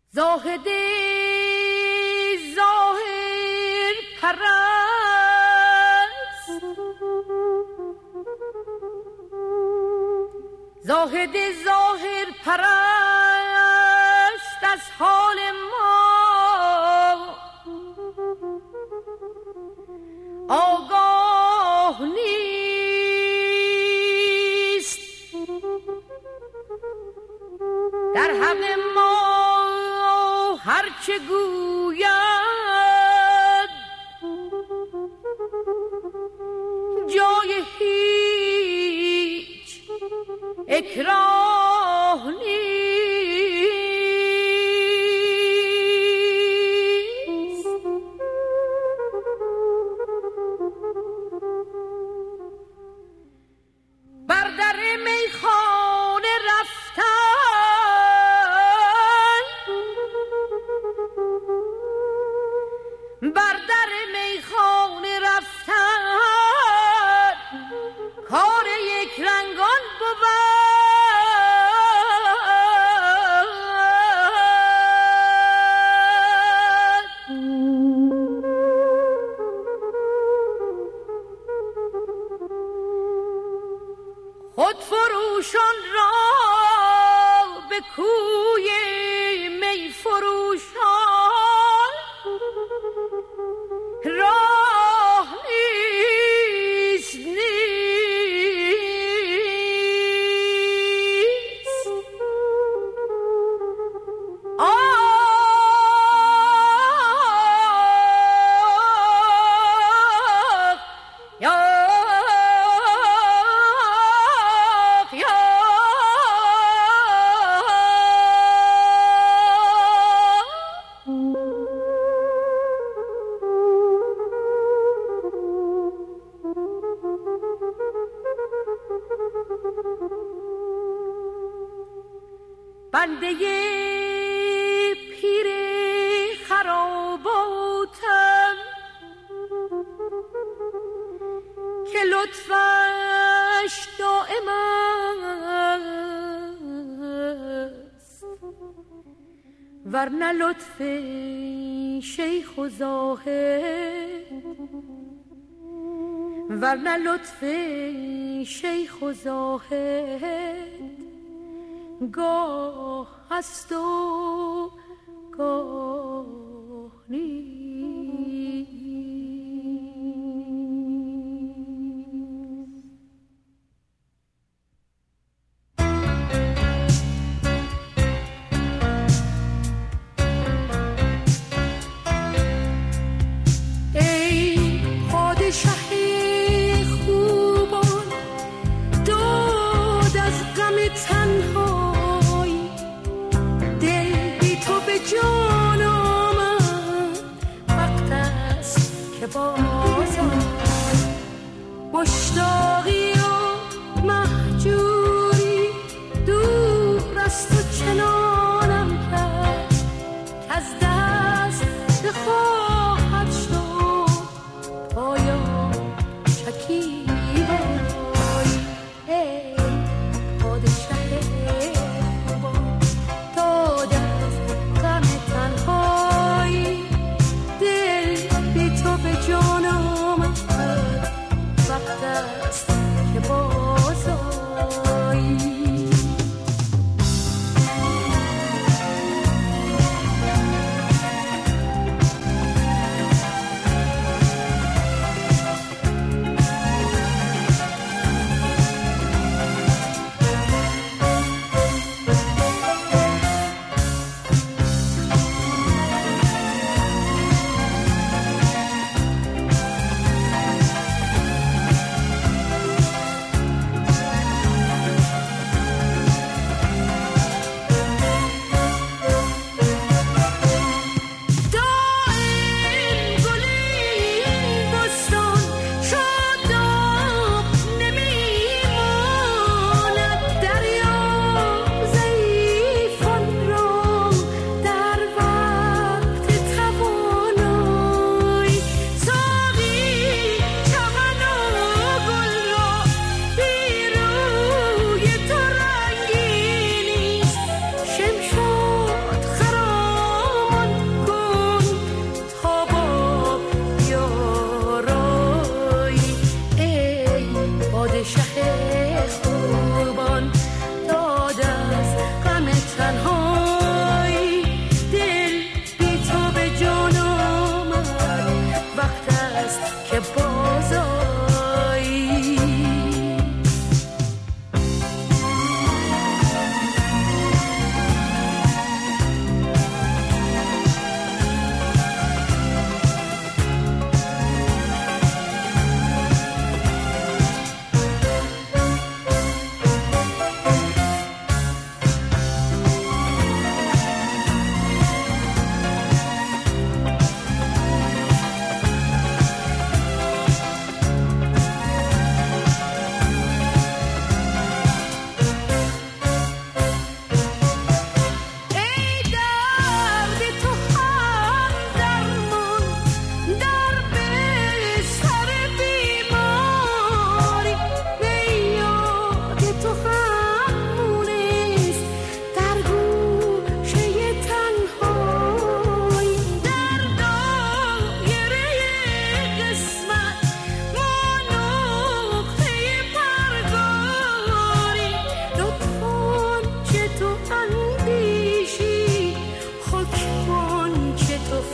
زاهد ظاهر پرست، زاهد ظاهر پرست از حال ما آگاه نیست، در حق ما هرچه گوید جای هیچ اکراه نیست. بر در میخانه رفتن، بر در میخانه رفتن کار یک رنگان بود. خود فروشان را به کوی می فروشان راه نیست، نیست. بنده پیر خراباتم که لطفش دائم است، ورنه لطف شیخ و زاهد، ورنه لطف شیخ و زاهد گاه هست و گاه نیست. ای پادشه خوبان داد از غم تنهایی، دل بی تو به جان آمد، وقت است که بازم مشتاقی و مهجوری دور از تو چنانم کرد که از دست بخواهد شد پایا شکیبایی. ای پادشه خوبان داد از غم تنهایی، دل بی تو به جان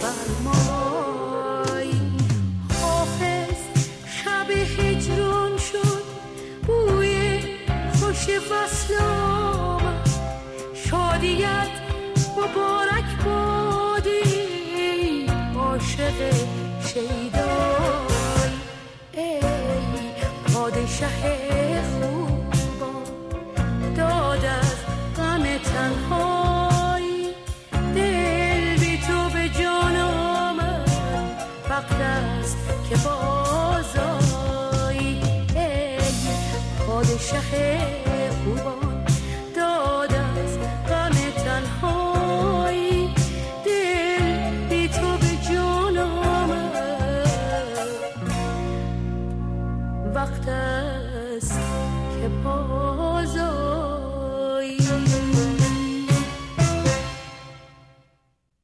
بفرمای. حافظ شب هجران شد، بوی خوش وصل آمد، شادیت مبارک بادی عاشق شیدای. ای پادشه خوبان، داد از غم تنهایی، دل بی تو به جان آمد، وقت است که بازایی. ای پادشه